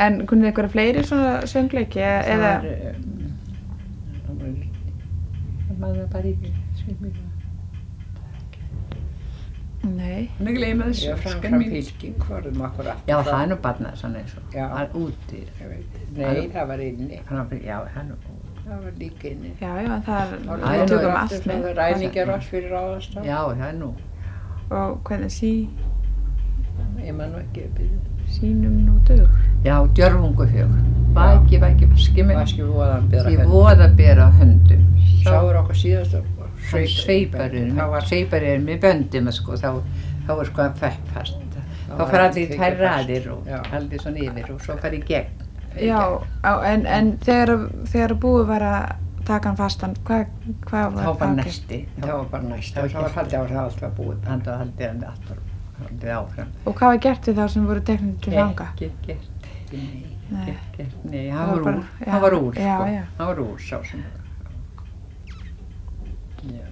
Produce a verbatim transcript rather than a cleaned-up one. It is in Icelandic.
En kunnið þið einhverja fleiri svona söngleiki eða? Það var, það var, það maður bara ekki söngleiki. Nei. Hún er gleymað þessu. Já, fram frá fylking vorum okkur aftur. Já, það er nú barnað svona eins og. Já. Það er úti. Ég veit. Nei, það var inni. Já, það er nú úti. Það var líka inni. Já, já, það er, Það við var tökum aftur allt með. svona ræningar oss fyrir ráðastaf. Já, það er nú. Og hvernig sí, Ég man nú ekki að byrja. sínum nú dug. Já, djörfungufjögur. Vaki, vaki, vaski mig. Vaski voðan bera Ég höndum. voða að bera höndum. Sáur okkur síðast og Sveiparinn, Það var sveiparinn með böndum sko, þá, þá var sko að feppast. Þá var fara allir í tekið tvær fast. raðir og Já. allir svona yfir og svo fara í gegn. Já, á, en, en þegar, þegar búið var að taka hann fastan, hvað hva var Þá var gert? næsti. Það var bara næsta. Það var haldið á það allt var búið. Hann var haldið hann allt var haldið áfram. Og hvað var gert við þá sem voru teknir til fanga? Ekki gert. Nei. Nei. Ekki gert. Nei, Það hann var var bara- úr. já, Hann var úr já, sko. já. Hann var úr sá sem. Já.